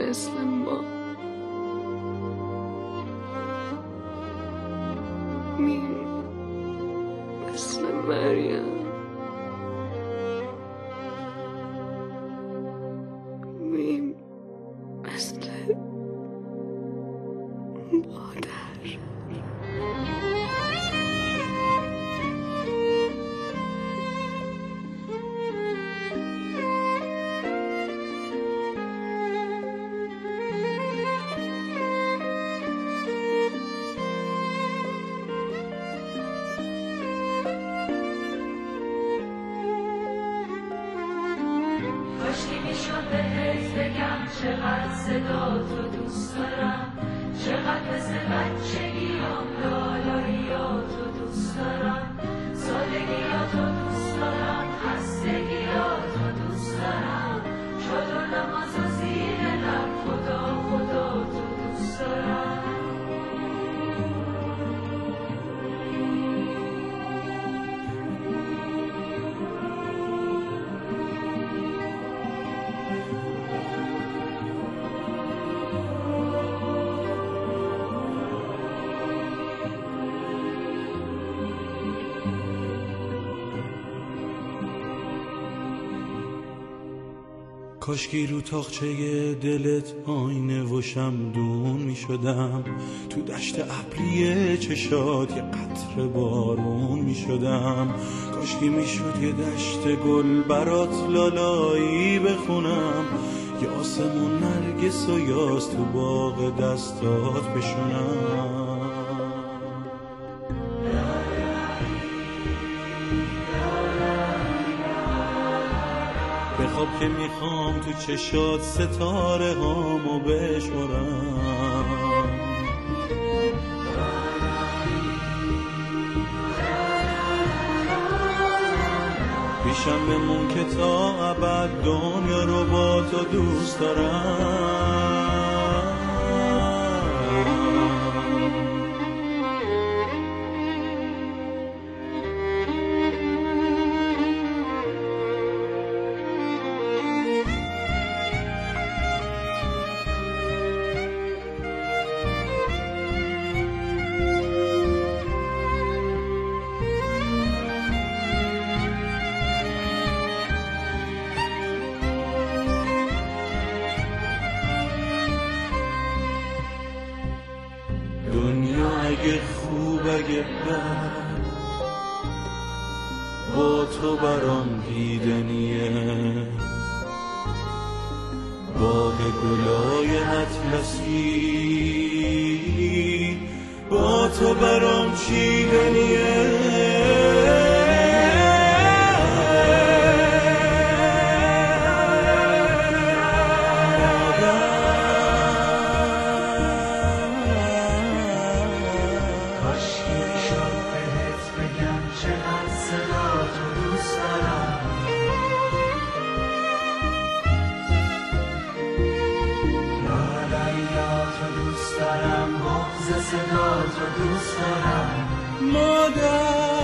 مثل ما میم، مثل مریم میم، مثل مادر. کاشکی میشد بهت بگم چقدر صدا تو دوست دارم، چقدر مثل بچگیام لالاییاتو دوست دارم، سادگیاتو دوست دارم، خستگیاتو دوست دارم، چادر نماز و زیر لب خدا خدا تو دوست دارم. کاشکی رو تاقچه دلت آینه و شمدون می شدم، تو دشت ابری چشات یه قطره بارون می شدم. کاشکی می شد یه دشت گل برات لالایی بخونم، یه آسمون نرگس و یاس تو باغ دستات بشونم. بخواب که میخوام تو چشات ستاره هامو بشمارم، پیشم بمون که تا ابد دنیا رو با تو دوست دارم. دنیا اگه خوب اگه بد با تو برام دیدنیه، باغ گلای اطلسی با تو برام چیدنیه. صدا تو دوست دارم مادر